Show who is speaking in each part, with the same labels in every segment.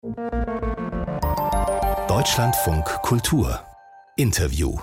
Speaker 1: Deutschlandfunk Kultur Interview.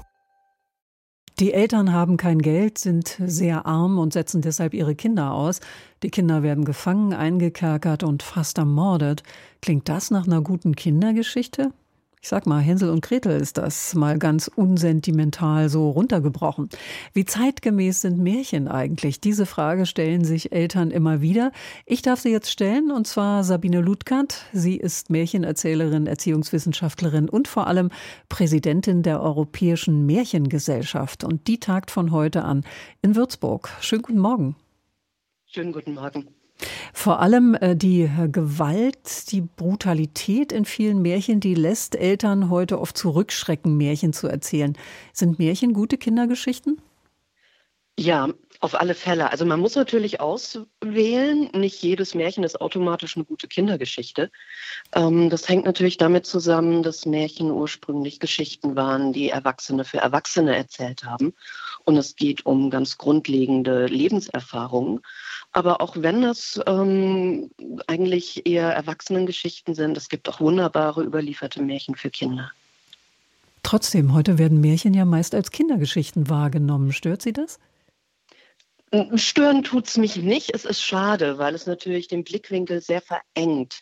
Speaker 2: Die Eltern haben kein Geld, sind sehr arm und setzen deshalb ihre Kinder aus. Die Kinder werden gefangen, eingekerkert und fast ermordet. Klingt das nach einer guten Kindergeschichte? Ich sag mal, Hänsel und Gretel ist das, mal ganz unsentimental so runtergebrochen. Wie zeitgemäß sind Märchen eigentlich? Diese Frage stellen sich Eltern immer wieder. Ich darf sie jetzt stellen, und zwar Sabine Ludgert. Sie ist Märchenerzählerin, Erziehungswissenschaftlerin und vor allem Präsidentin der Europäischen Märchengesellschaft. Und die tagt von heute an in Würzburg. Schönen guten Morgen.
Speaker 3: Schönen guten Morgen.
Speaker 2: Vor allem die Gewalt, die Brutalität in vielen Märchen, die lässt Eltern heute oft zurückschrecken, Märchen zu erzählen. Sind Märchen gute Kindergeschichten?
Speaker 3: Ja, auf alle Fälle. Also man muss natürlich auswählen. Nicht jedes Märchen ist automatisch eine gute Kindergeschichte. Das hängt natürlich damit zusammen, dass Märchen ursprünglich Geschichten waren, die Erwachsene für Erwachsene erzählt haben. Und es geht um ganz grundlegende Lebenserfahrungen. Aber auch wenn das eigentlich eher Erwachsenengeschichten sind, es gibt auch wunderbare überlieferte Märchen für Kinder.
Speaker 2: Trotzdem, heute werden Märchen ja meist als Kindergeschichten wahrgenommen. Stört Sie das?
Speaker 3: Stören tut's mich nicht. Es ist schade, weil es natürlich den Blickwinkel sehr verengt.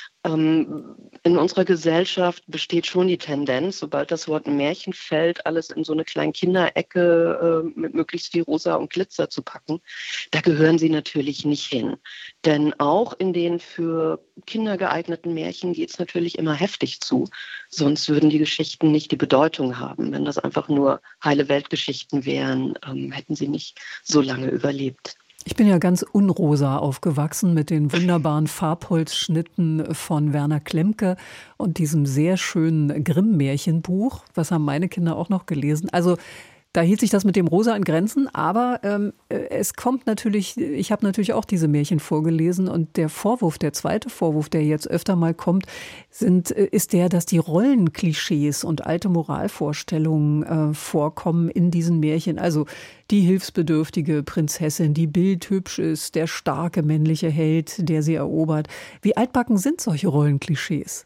Speaker 3: In unserer Gesellschaft besteht schon die Tendenz, sobald das Wort Märchen fällt, alles in so eine kleine Kinderecke mit möglichst viel Rosa und Glitzer zu packen. Da gehören sie natürlich nicht hin. Denn auch in den für Kinder geeigneten Märchen geht es natürlich immer heftig zu. Sonst würden die Geschichten nicht die Bedeutung haben. Wenn das einfach nur heile Weltgeschichten wären, hätten sie nicht so lange überlebt.
Speaker 2: Ich bin ja ganz unrosa aufgewachsen mit den wunderbaren Farbholzschnitten von Werner Klemke und diesem sehr schönen Grimm-Märchenbuch. Was haben meine Kinder auch noch gelesen? Also da hielt sich das mit dem Rosa in Grenzen, aber es kommt natürlich, ich habe natürlich auch diese Märchen vorgelesen, und der Vorwurf, der zweite Vorwurf, der jetzt öfter mal kommt, ist der, dass die Rollenklischees und alte Moralvorstellungen vorkommen in diesen Märchen. Also die hilfsbedürftige Prinzessin, die bildhübsch ist, der starke männliche Held, der sie erobert. Wie altbacken sind solche Rollenklischees?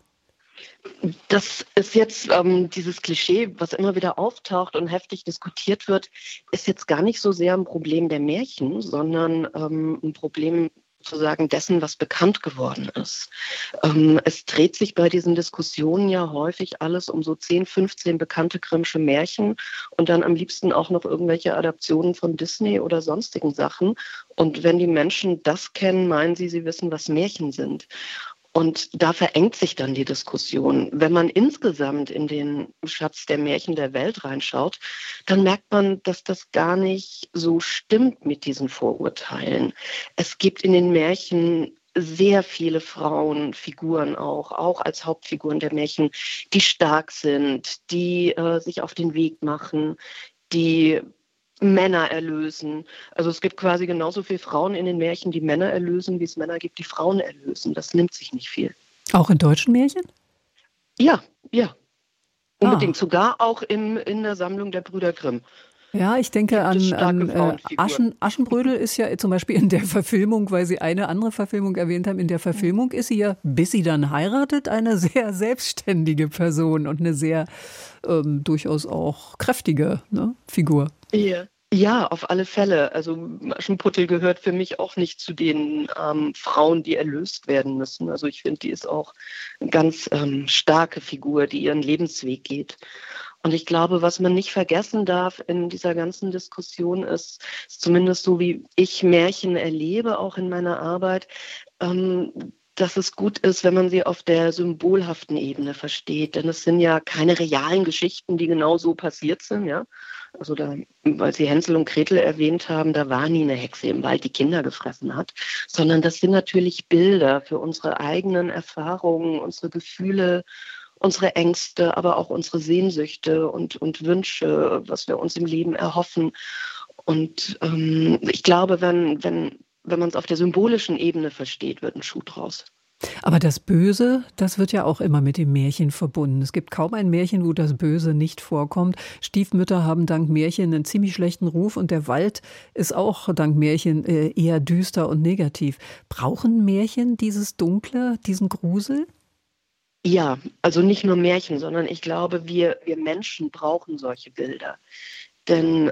Speaker 3: Das ist jetzt dieses Klischee, was immer wieder auftaucht und heftig diskutiert wird, ist jetzt gar nicht so sehr ein Problem der Märchen, sondern ein Problem sozusagen dessen, was bekannt geworden ist. Es dreht sich bei diesen Diskussionen ja häufig alles um so 10, 15 bekannte Grimmsche Märchen und dann am liebsten auch noch irgendwelche Adaptionen von Disney oder sonstigen Sachen. Und wenn die Menschen das kennen, meinen sie wissen, was Märchen sind. Und da verengt sich dann die Diskussion. Wenn man insgesamt in den Schatz der Märchen der Welt reinschaut, dann merkt man, dass das gar nicht so stimmt mit diesen Vorurteilen. Es gibt in den Märchen sehr viele Frauenfiguren auch als Hauptfiguren der Märchen, die stark sind, die sich auf den Weg machen, die Männer erlösen. Also es gibt quasi genauso viele Frauen in den Märchen, die Männer erlösen, wie es Männer gibt, die Frauen erlösen. Das nimmt sich nicht viel.
Speaker 2: Auch in deutschen Märchen?
Speaker 3: Ja. Unbedingt. Sogar auch in der Sammlung der Brüder Grimm.
Speaker 2: Ja, ich denke an Aschenbrödel ist ja zum Beispiel in der Verfilmung, weil Sie eine andere Verfilmung erwähnt haben, in der Verfilmung ist sie ja, bis sie dann heiratet, eine sehr selbstständige Person und eine sehr durchaus auch kräftige Figur.
Speaker 3: Ja, auf alle Fälle. Also Aschenputtel gehört für mich auch nicht zu den Frauen, die erlöst werden müssen. Also ich finde, die ist auch eine ganz starke Figur, die ihren Lebensweg geht. Und ich glaube, was man nicht vergessen darf in dieser ganzen Diskussion ist zumindest so, wie ich Märchen erlebe, auch in meiner Arbeit, dass es gut ist, wenn man sie auf der symbolhaften Ebene versteht. Denn es sind ja keine realen Geschichten, die genau so passiert sind, ja. Also weil Sie Hänsel und Gretel erwähnt haben, da war nie eine Hexe im Wald, die Kinder gefressen hat, sondern das sind natürlich Bilder für unsere eigenen Erfahrungen, unsere Gefühle, unsere Ängste, aber auch unsere Sehnsüchte und Wünsche, was wir uns im Leben erhoffen. Und ich glaube, wenn man es auf der symbolischen Ebene versteht, wird ein Schuh draus.
Speaker 2: Aber das Böse, das wird ja auch immer mit dem Märchen verbunden. Es gibt kaum ein Märchen, wo das Böse nicht vorkommt. Stiefmütter haben dank Märchen einen ziemlich schlechten Ruf und der Wald ist auch dank Märchen eher düster und negativ. Brauchen Märchen dieses Dunkle, diesen Grusel?
Speaker 3: Ja, also nicht nur Märchen, sondern ich glaube, wir Menschen brauchen solche Bilder. Denn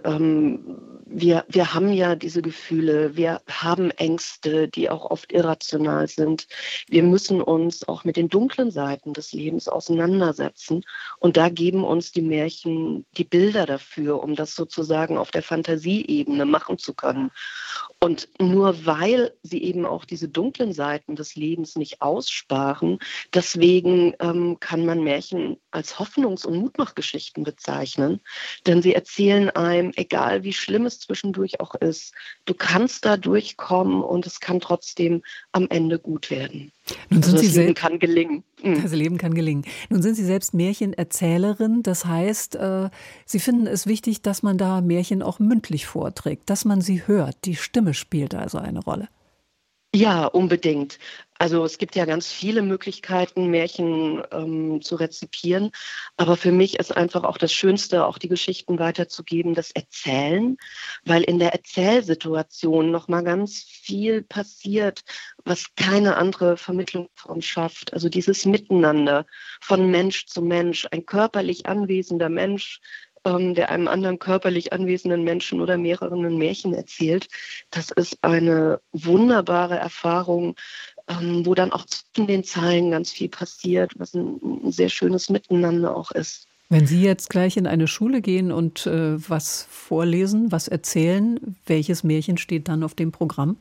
Speaker 3: wir haben ja diese Gefühle, wir haben Ängste, die auch oft irrational sind. Wir müssen uns auch mit den dunklen Seiten des Lebens auseinandersetzen. Und da geben uns die Märchen die Bilder dafür, um das sozusagen auf der Fantasieebene machen zu können. Und nur weil sie eben auch diese dunklen Seiten des Lebens nicht aussparen, deswegen kann man Märchen als Hoffnungs- und Mutmachgeschichten bezeichnen. Denn sie erzählen einem, egal wie schlimm es zwischendurch auch ist, du kannst da durchkommen und es kann trotzdem am Ende gut werden.
Speaker 2: Nun sind
Speaker 3: Also
Speaker 2: Sie
Speaker 3: das Leben kann gelingen.
Speaker 2: Das Leben kann gelingen. Nun sind Sie selbst Märchenerzählerin. Das heißt, Sie finden es wichtig, dass man da Märchen auch mündlich vorträgt, dass man sie hört. Die Stimme spielt also eine Rolle.
Speaker 3: Ja, unbedingt. Also es gibt ja ganz viele Möglichkeiten, Märchen zu rezipieren. Aber für mich ist einfach auch das Schönste, auch die Geschichten weiterzugeben, das Erzählen, weil in der Erzählsituation nochmal ganz viel passiert, was keine andere Vermittlungsform schafft. Also dieses Miteinander von Mensch zu Mensch, ein körperlich anwesender Mensch, der einem anderen körperlich anwesenden Menschen oder mehreren ein Märchen erzählt. Das ist eine wunderbare Erfahrung, wo dann auch zwischen den Zeilen ganz viel passiert, was ein sehr schönes Miteinander auch ist.
Speaker 2: Wenn Sie jetzt gleich in eine Schule gehen und was vorlesen, was erzählen, welches Märchen steht dann auf dem Programm?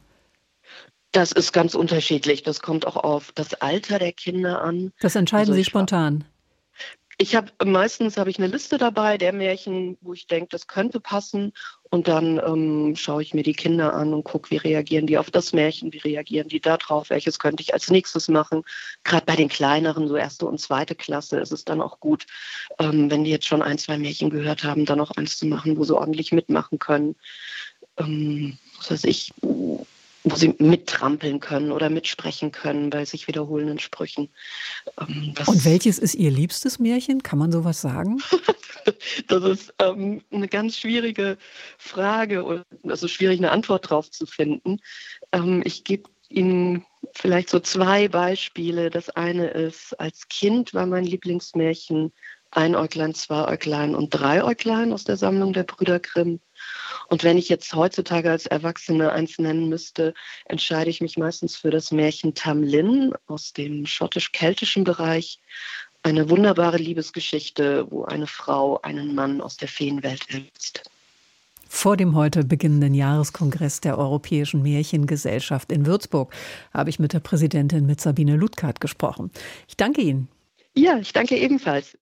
Speaker 3: Das ist ganz unterschiedlich. Das kommt auch auf das Alter der Kinder an.
Speaker 2: Das entscheiden Sie spontan.
Speaker 3: Meistens habe ich eine Liste dabei der Märchen, wo ich denke, das könnte passen. Und dann schaue ich mir die Kinder an und gucke, wie reagieren die auf das Märchen, wie reagieren die da drauf, welches könnte ich als nächstes machen. Gerade bei den Kleineren, so 1. und 2. Klasse, ist es dann auch gut, wenn die jetzt schon 1, 2 Märchen gehört haben, dann auch eins zu machen, wo sie ordentlich mitmachen können. Was weiß ich, wo sie mittrampeln können oder mitsprechen können bei sich wiederholenden Sprüchen.
Speaker 2: Und welches ist Ihr liebstes Märchen? Kann man sowas sagen?
Speaker 3: Das ist eine ganz schwierige Frage und also schwierig, eine Antwort drauf zu finden. Ich gebe Ihnen vielleicht so 2 Beispiele. Das eine ist, als Kind war mein Lieblingsmärchen Einäuglein, Zweiäuglein und Dreiäuglein aus der Sammlung der Brüder Grimm. Und wenn ich jetzt heutzutage als Erwachsene eins nennen müsste, entscheide ich mich meistens für das Märchen Tam Lin aus dem schottisch-keltischen Bereich. Eine wunderbare Liebesgeschichte, wo eine Frau einen Mann aus der Feenwelt erlöst.
Speaker 2: Vor dem heute beginnenden Jahreskongress der Europäischen Märchengesellschaft in Würzburg habe ich mit der Präsidentin, mit Sabine Ludkart, gesprochen. Ich danke Ihnen.
Speaker 3: Ja, ich danke ebenfalls.